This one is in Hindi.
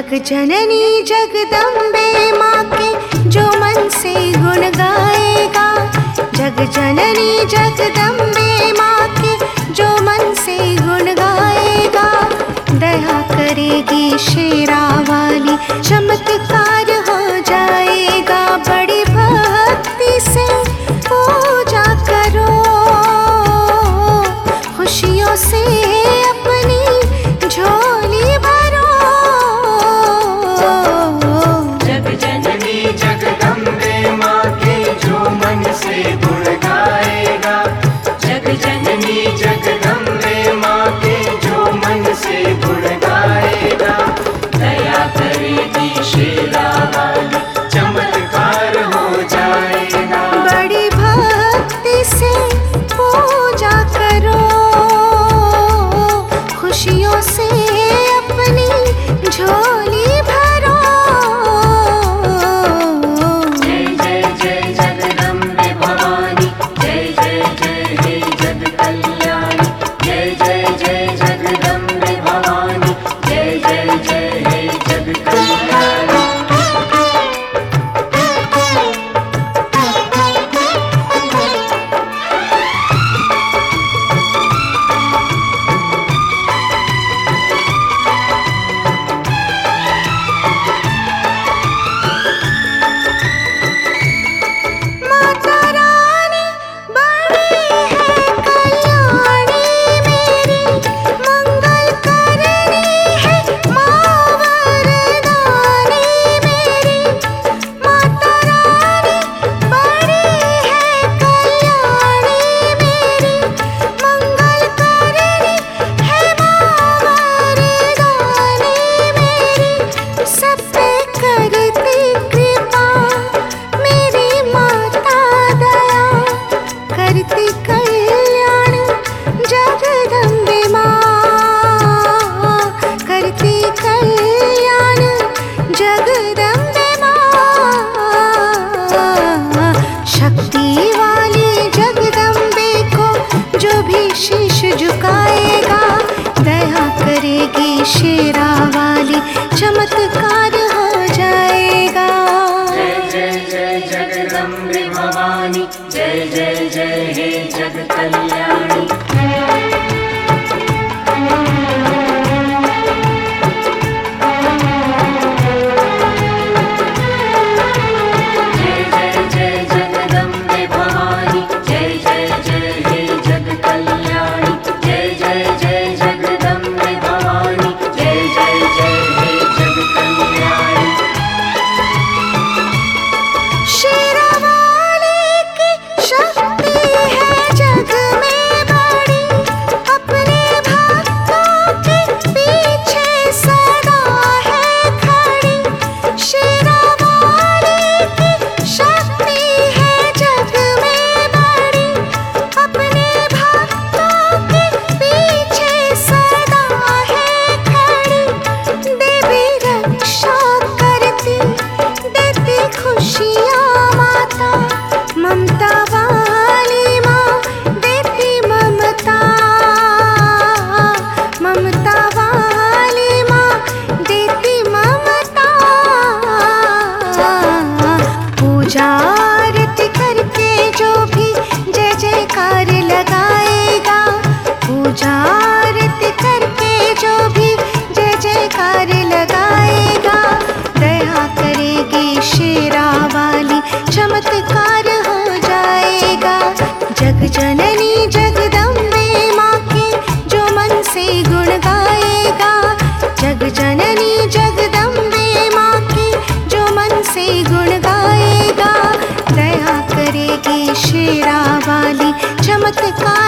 जग जननी जगदम्बे माँ के जो मन से गुण गाएगा, जग जननी जगदम्बे माँ के जो मन से गुण गाएगा, दया करेगी शेरा वाली, चमत्कार हो जाएगा। बड़ी भक्ति से पूजा करो, खुशियों से अपनी झोली भरो। जग जननी जगदम्बे माँ के जो मन से गुण गाएगा, जग जननी जगदम्बे माँ के जो मन से गुण गाएगा, दया करेगी शेरा वाली, चमत्कार हो जाएगा। बड़ी भक्ति से पूजा करो, खुशियों से अपनी झोली भरो। जय जय जय जगदम्बे भवानी, जय जय जय हे जग कल्याणी, जय जय जय जगदम्बे भवानी, जय जय जय हे जग कल्याणी। माता रानी बड़ी है कल्याणी मेरी, मंगल करनी है माँ वरदानी मेरी। माता रानी बड़ी है कल्याणी मेरी, मंगल करनी है माँ वरदानी मेरी। सब पे करती कृपा मेरी माता दया, करती कल्याण जगदम्बे माँ, करती कल्याण जगदम्बे माँ। शक्ति वाली जगदम्बे को जो भी शीश झुकाएगा, दया करेगी शेरा वाली, चमत्कार हो जाएगा। जय जय जय जगदम्बे भवानी, जय जय जय हे जग कल्याणी। जय जय जय जगदम्बे भवानी, जय जय जय हे जग कल्याणी, जय जय जय जगदम्बे भवानी, जय जय जय हे जग कल्याणी। शेरा वाले की शक्ति है जग में बड़ी, अपने भक्तों के पीछे सदा है खड़ी। शेरा वाले की शक्ति है जग में बड़ी, अपने भक्तों के पीछे सदा है खड़ी। देवी रक्षा करती, देती खुशियाँ माता, ममता वाली माँ देती ममता, ममता वाली माँ देती ममता। पूजा आरती करके जो भी जय जयकार लगाएगा, पूजा आरती करके जो भी जय जयकार लगाएगा, दया करेगी शेरा वाली, चमत्कार हो जाएगा। जग जननी जगदम्बे माँ के जो मन से गुण गाएगा, जग जननी जगदम्बे माँ के जो मन से गुण गाएगा, दया करेगी शेरा वाली, चमत्कार